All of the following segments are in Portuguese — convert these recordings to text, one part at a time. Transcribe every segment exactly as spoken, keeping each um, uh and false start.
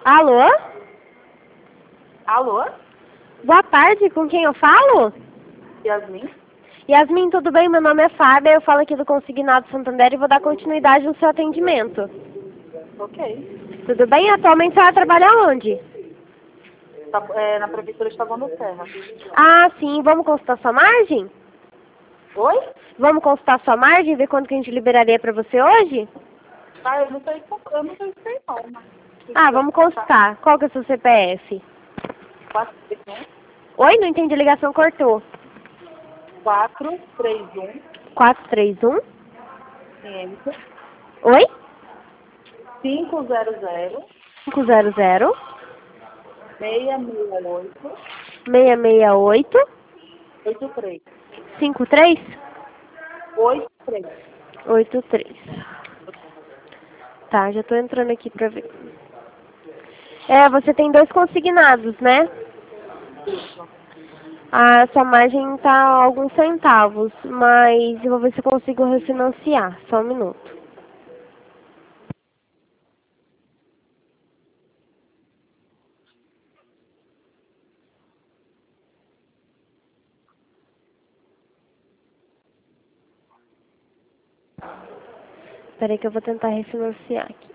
Alô? Alô? Boa tarde, com quem eu falo? Yasmin? Yasmin, tudo bem? Meu nome é Fábia, eu falo aqui do Consignado Santander e vou dar continuidade no seu atendimento. Ok. Tudo bem? Atualmente você vai trabalhar onde? Tá, é, na Prefeitura de Taboão da Serra. Ah, sim. Vamos consultar sua margem? Oi? Vamos consultar sua margem e ver quanto que a gente liberaria pra você hoje? Ah, eu não sei, eu não sei se não, mas... Ah, vamos consultar. Qual que é o seu C P F? quatro três um, Oi? Não entendi, a ligação cortou. quatro três um, quatro três um? cinco, Oi? cinco zero zero, cinco zero zero, seis seis oito, seis seis oito, oito três. cinco três? oito três. oito três. Tá, já tô entrando aqui pra ver. É, você tem dois consignados, né? Isso. A sua margem tá alguns centavos, mas eu vou ver se eu consigo refinanciar. Só um minuto. Espera aí que eu vou tentar refinanciar aqui.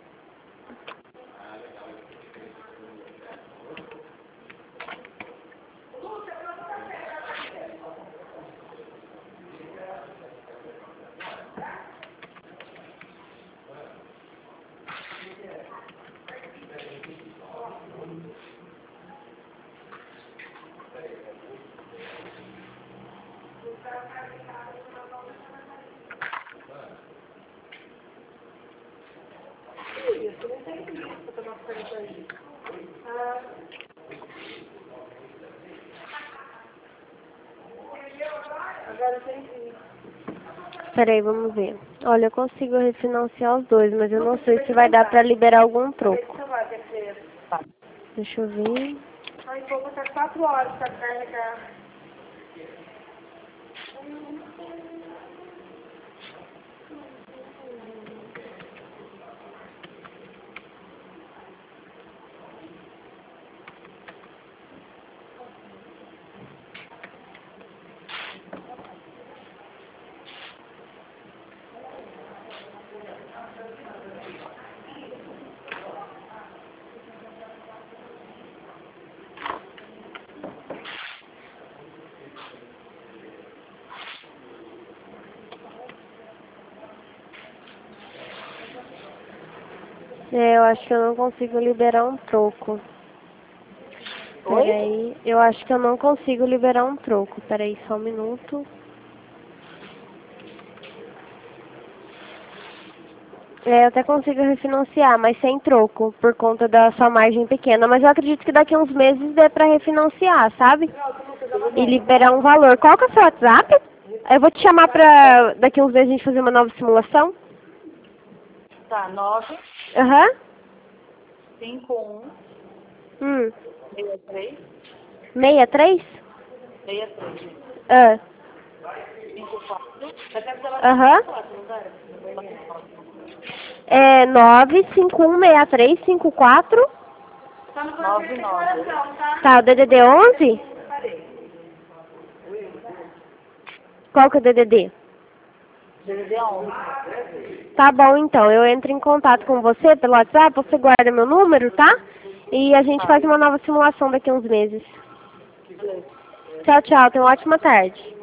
Espera aí, vamos ver. Olha, eu consigo refinanciar os dois, mas eu não sei se vai dar pra liberar algum troco. Deixa eu ver. Ai, vou botar quatro horas pra carregar. É, eu acho que eu não consigo liberar um troco. Oi? Peraí, eu acho que eu não consigo liberar um troco. Peraí, só um minuto. É, eu até consigo refinanciar, mas sem troco, por conta da sua margem pequena. Mas eu acredito que daqui a uns meses dê pra refinanciar, sabe? E liberar um valor. Qual que é o seu WhatsApp? Eu vou te chamar pra daqui a uns meses a gente fazer uma nova simulação. Tá, nove, Aham. cinco um, Hum. seis três, Meia três? seis três, Ah. cinco quatro. Aham. É nove cinco um seis três cinco quatro. nove nove. Tá, o D D D onze? Qual que é o D D D? D D D onze. Tá bom, então. Eu entro em contato com você pelo WhatsApp, você guarda meu número, tá? E a gente Tá, faz uma nova simulação daqui a uns meses. beleza. Tchau, tchau. Tenha uma ótima tarde.